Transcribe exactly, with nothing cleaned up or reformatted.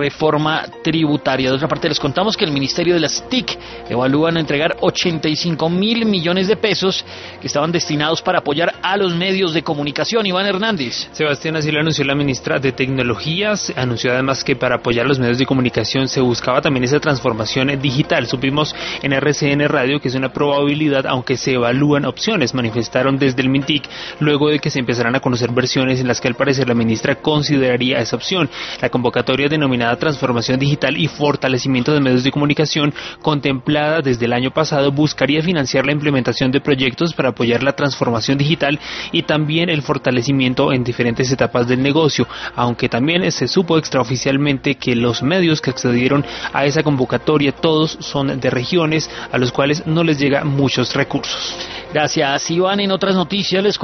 reforma tributaria. De otra parte, les contamos que el Ministerio de las T I C evalúan entregar ochenta y cinco mil millones de pesos que estaban destinados para apoyar a los medios de comunicación. Iván Hernández. Sebastián, así lo anunció la ministra de Tecnologías. Anunció además que para apoyar a los medios de comunicación se buscaba también esa transformación digital. Supimos en R C N Radio que es una probabilidad, aunque se evalúan opciones, manifestaron desde el MINTIC, luego de que se empezaran a conocer versiones en las que al parecer la ministra consideraría esa opción. La convocatoria denominada Transformación Digital y Fortalecimiento de Medios de Comunicación, contemplada desde el año pasado, buscaría financiar la implementación de proyectos para apoyar la transformación digital y también el fortalecimiento en diferentes etapas del negocio, aunque también se supo extraoficialmente que los medios que accedieron a esa convocatoria todos son de regiones a los cuales no les llega muchos recursos. Gracias, Iván. En otras noticias les